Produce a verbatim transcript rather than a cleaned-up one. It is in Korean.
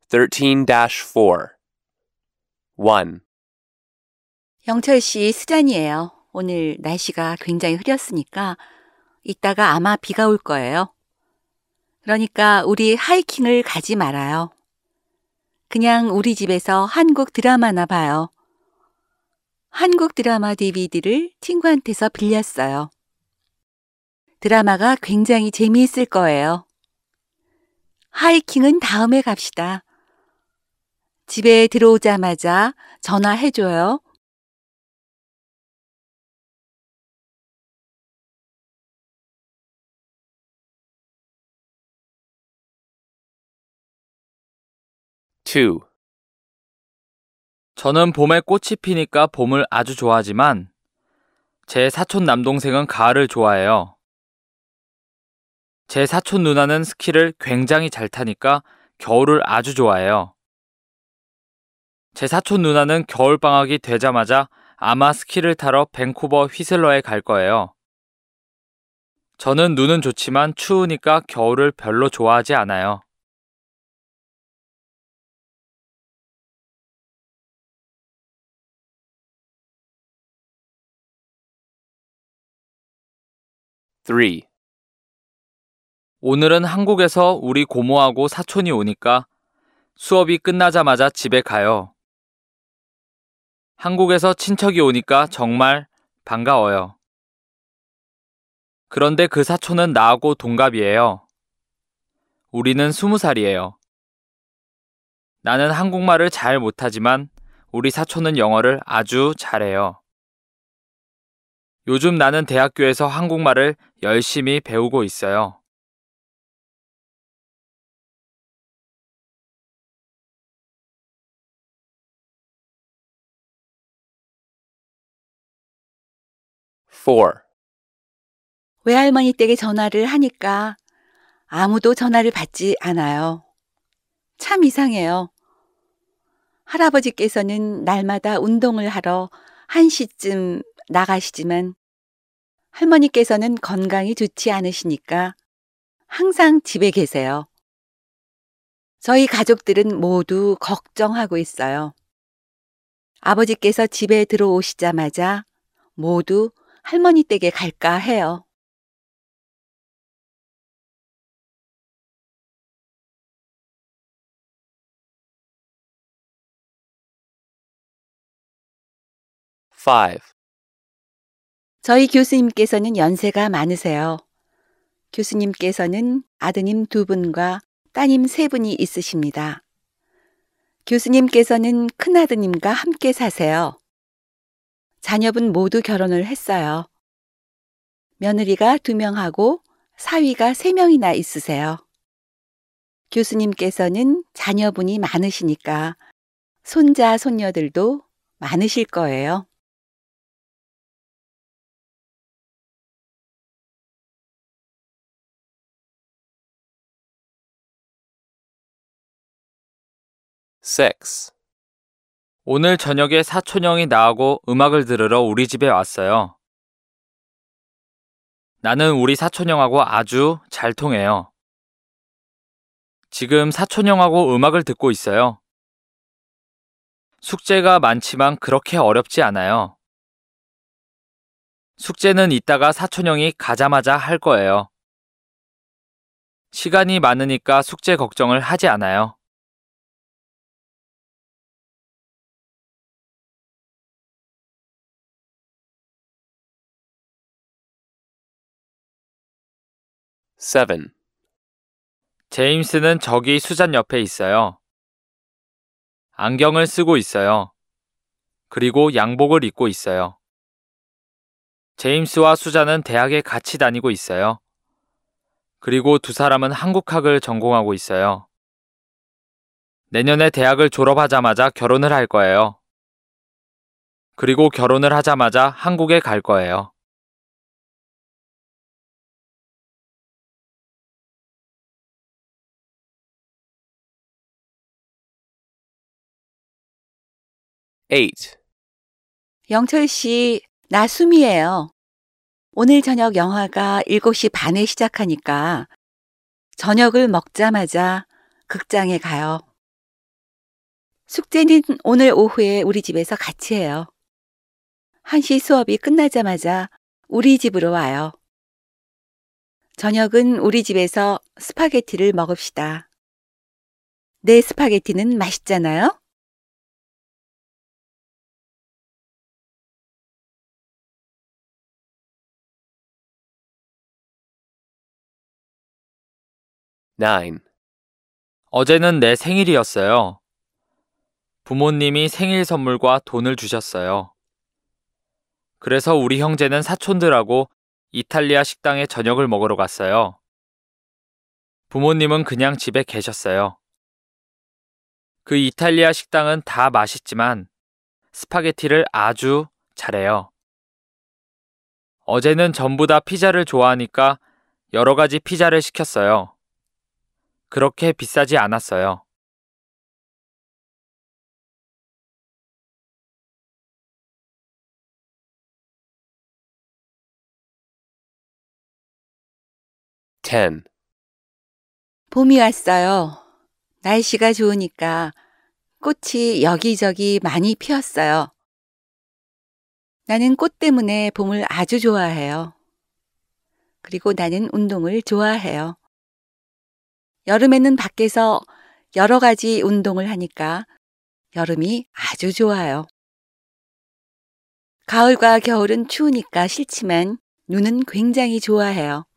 thirteen dash four. one. 영철 씨, 수잔이에요. 오늘 날씨가 굉장히 흐렸으니까 이따가 아마 비가 올 거예요. 그러니까 우리 하이킹을 가지 말아요. 그냥 우리 집에서 한국 드라마나 봐요. 한국 드라마 디비디를 친구한테서 빌렸어요. 드라마가 굉장히 재미있을 거예요. 하이킹은 다음에 갑시다. 집에 들어오자마자 전화해줘요. two. 저는 봄에 꽃이 피니까 봄을 아주 좋아하지만 제 사촌 남동생은 가을을 좋아해요. 제 사촌 누나는 스키를 굉장히 잘 타니까 겨울을 아주 좋아해요. 제 사촌 누나는 겨울방학이 되자마자 아마 스키를 타러 밴쿠버 휘슬러에 갈 거예요. 저는 눈은 좋지만 추우니까 겨울을 별로 좋아하지 않아요. three. 오늘은 한국에서 우리 고모하고 사촌이 오니까 수업이 끝나자마자 집에 가요. 한국에서 친척이 오니까 정말 반가워요. 그런데 그 사촌은 나하고 동갑이에요. 우리는 스무 살이에요. 나는 한국말을 잘 못하지만 우리 사촌은 영어를 아주 잘해요. 요즘 나는 대학교에서 한국말을 열심히 배우고 있어요. four. 외할머니 댁에 전화를 하니까 아무도 전화를 받지 않아요. 참 이상해요. 할아버지께서는 날마다 운동을 하러 한 시쯤 나가시지만 할머니께서는 건강이 좋지 않으시니까 항상 집에 계세요. 저희 가족들은 모두 걱정하고 있어요. 아버지께서 집에 들어오시자마자 모두 할머니 댁에 갈까 해요. five. 저희 교수님께서는 연세가 많으세요. 교수님께서는 아드님 두 분과 따님 세 분이 있으십니다. 교수님께서는 큰아드님과 함께 사세요. 자녀분 모두 결혼을 했어요. 며느리가 두 명하고 사위가 세 명이나 있으세요. 교수님께서는 자녀분이 많으시니까 손자, 손녀들도 많으실 거예요. six. 오늘 저녁에 사촌형이 나하고 음악을 들으러 우리 집에 왔어요. 나는 우리 사촌형하고 아주 잘 통해요. 지금 사촌형하고 음악을 듣고 있어요. 숙제가 많지만 그렇게 어렵지 않아요. 숙제는 이따가 사촌형이 가자마자 할 거예요. 시간이 많으니까 숙제 걱정을 하지 않아요. seven. 제임스는 저기 수잔 옆에 있어요. 안경을 쓰고 있어요. 그리고 양복을 입고 있어요. 제임스와 수잔은 대학에 같이 다니고 있어요. 그리고 두 사람은 한국학을 전공하고 있어요. 내년에 대학을 졸업하자마자 결혼을 할 거예요. 그리고 결혼을 하자마자 한국에 갈 거예요. eight. 영철 씨, 나 수미예요. 오늘 저녁 영화가 일곱 시 반에 시작하니까 저녁을 먹자마자 극장에 가요. 숙제는 오늘 오후에 우리 집에서 같이 해요. 한 시 수업이 끝나자마자 우리 집으로 와요. 저녁은 우리 집에서 스파게티를 먹읍시다. 내 스파게티는 맛있잖아요? nine, 어제는 내 생일이었어요. 부모님이 생일 선물과 돈을 주셨어요. 그래서 우리 형제는 사촌들하고 이탈리아 식당에 저녁을 먹으러 갔어요. 부모님은 그냥 집에 계셨어요. 그 이탈리아 식당은 다 맛있지만 스파게티를 아주 잘해요. 어제는 전부 다 피자를 좋아하니까 여러 가지 피자를 시켰어요. 그렇게 비싸지 않았어요. ten, 봄이 왔어요. 날씨가 좋으니까 꽃이 여기저기 많이 피었어요. 나는 꽃 때문에 봄을 아주 좋아해요. 그리고 나는 운동을 좋아해요. 여름에는 밖에서 여러 가지 운동을 하니까 여름이 아주 좋아요. 가을과 겨울은 추우니까 싫지만 눈은 굉장히 좋아해요.